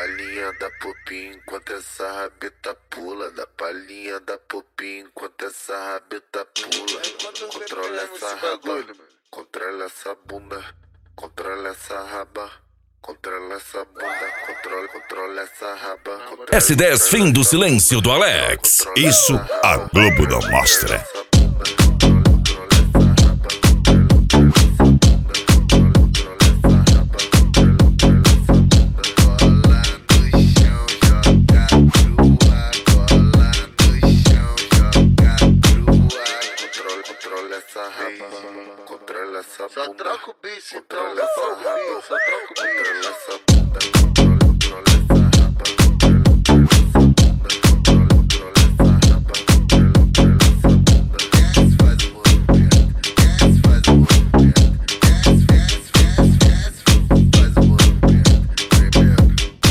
palhinha da popinha enquanto essa rabeta pula. Da palhinha da popinha enquanto essa rabeta pula. Controla essa raba, controla essa bunda, controla essa raba, controla essa bunda, controla essa raba. S10 Fim do Silêncio do Alex. Isso a Globo não mostra. Controla essa Só bunda, troca o bicho, então. controla essa raba, Só troca o controla bicho. essa bunda, controla essa raba, controla essa bunda, controla essa raba, controla essa bunda. Desce, faz o movimento, desce, faz o movimento, desce, faz o movimento. Primeiro,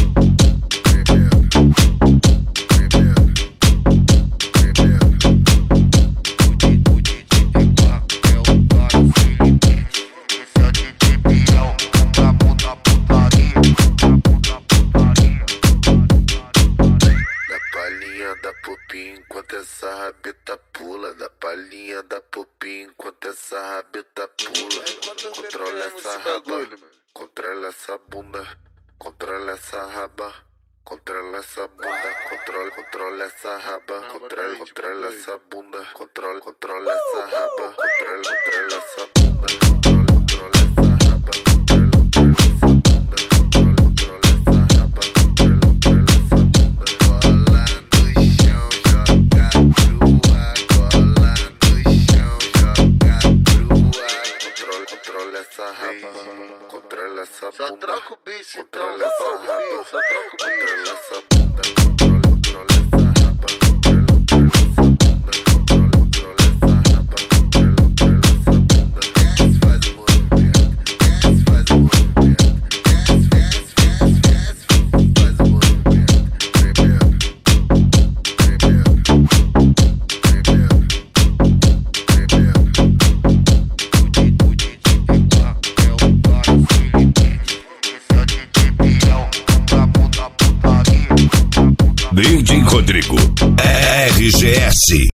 da popinha enquanto essa rabeta pula. Da palhinha da popinha enquanto essa rabeta pula. Controla essa raba, controla essa bunda, controla essa raba, controla essa bunda, controla essa raba, controla essa bunda, controla essa raba, controla essa bunda, controla essa raba, controla essa bunda, controla essa raba, controla essa bunda. Cola no chão, joga crua, cola no chão, joga crua. Controla essa raba, controla essa bunda. Só troca o bicho, então. Controla essa raba, Só troca o bicho. controla essa bunda, controla essa raba, controla essa bunda, controla essa raba, controla essa bunda. Desce, faz o movimento, desce, faz o movimento, desce, faz o movimento. Primeiro, DJ Rodrigo, RGS.